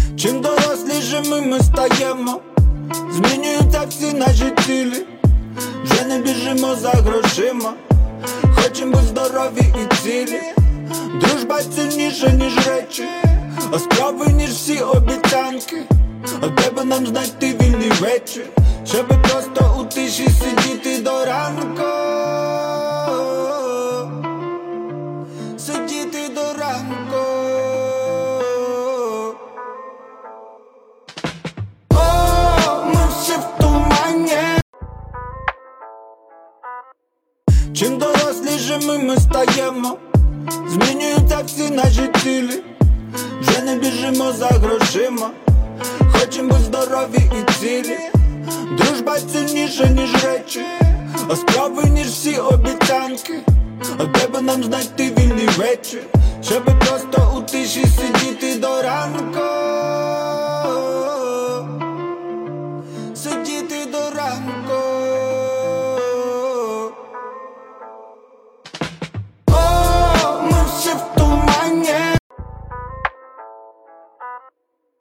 Чим дорослішими ми стаємо, змінюються всі наші цілі. Вже не біжимо за грошима, хочемо бути здорові і цілі. Дружба цінніша, ніж речі, а справи, ніж всі обіцянки. А де би нам знайти вільний вечір, щоби просто у тиші сидіти до ранку. Сидіти до ранку. О, ми всі в тумані. Чим дорослішими ми стаємо, змінюються всі наші цілі. Вже не біжимо за грошима, хочемо бути здорові і цілі. Дружба цінніша, ніж речі, а справи, ніж всі обіцянки. А де би нам знайти вільний вечір, щоби просто у тиші сидіти до ранку.